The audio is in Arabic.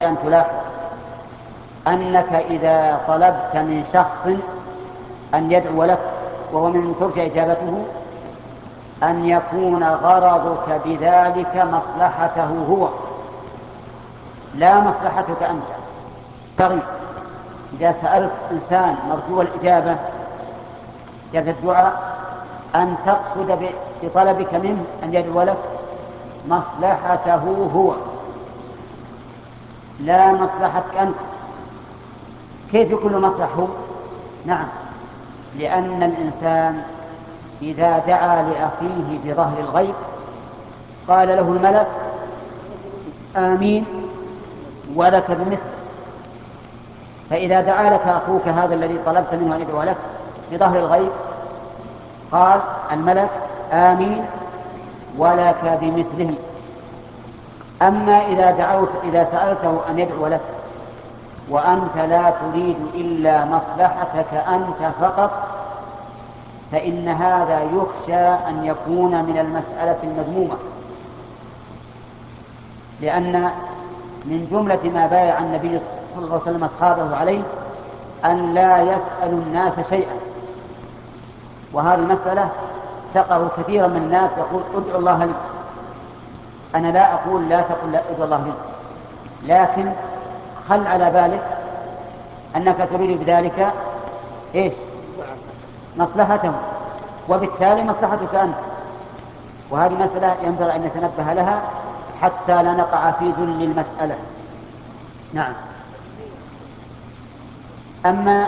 أن تلاحظ أنك إذا طلبت من شخص أن يدعو لك وهو من ترجى إجابته أن يكون غرضك بذلك مصلحته هو لا مصلحتك أنت. طيب إذا سألت إنسان مرجو الإجابة جاز الدعاء أن تقصد بطلبك منه أن يدعو لك مصلحته هو لا مصلحتك أنت. كيف يكون مصلحه؟ نعم، لأن الإنسان إذا دعا لأخيه بظهر الغيب قال له الملك آمين ولك بمثل. فإذا دعا لك أخوك هذا الذي طلبت منه أن يدعو لك بظهر الغيب قال الملك آمين ولك بمثله. أما إذا سألته أن يدعو لك وأنت لا تريد إلا مصلحتك أنت فقط فإن هذا يخشى أن يكون من المسألة المذمومة، لأن من جملة ما بايع النبي صلى الله عليه وسلم أصحابه عليه أن لا يسأل الناس شيئا. وهذه المسألة تقع كثيرا من الناس يقول ادعو الله لي. أنا لا أقول لا تقل لا ادعو الله لي، لكن خل على بالك أنك تريد بذلك إيش؟ مصلحته، وبالتالي مصلحتك أنت. وهذه مسألة ينبغي أن نتنبه لها حتى لا نقع في ذل المسألة. نعم. أما